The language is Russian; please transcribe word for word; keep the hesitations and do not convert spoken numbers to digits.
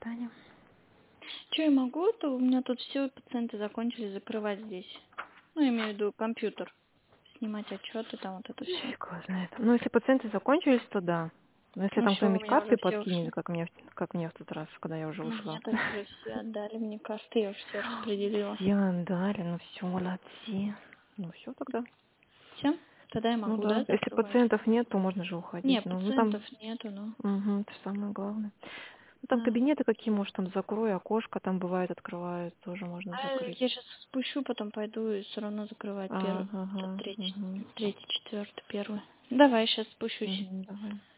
Таня. Что я могу, то у меня тут все пациенты закончили закрывать здесь. Ну, я имею в виду компьютер. Снимать отчеты, там вот это все. Фиг его знает. Ну, если пациенты закончились, то да. Но если Ну там что, у кто-нибудь меня уже карты все подкинет, ушли. как мне, в- как мне в тот раз, когда я уже Ну, ушла. мне там уже все отдали, мне карты, я уже все распределила. Все отдали, ну все, молодцы. Ну все тогда. Все? Тогда я Ну могу, да, да. Если закрывать? пациентов нет, то можно же уходить. Не, Ну, ну там, пациентов нету, но... угу, это самое главное. Ну там Да. кабинеты какие, может, там закрой, окошко там бывает открывают, тоже можно А закрыть. я сейчас спущу, потом пойду и все равно закрывать А, первый, ага, третий, угу. третий, четвертый, первый. Давай, сейчас спущусь. Угу, давай.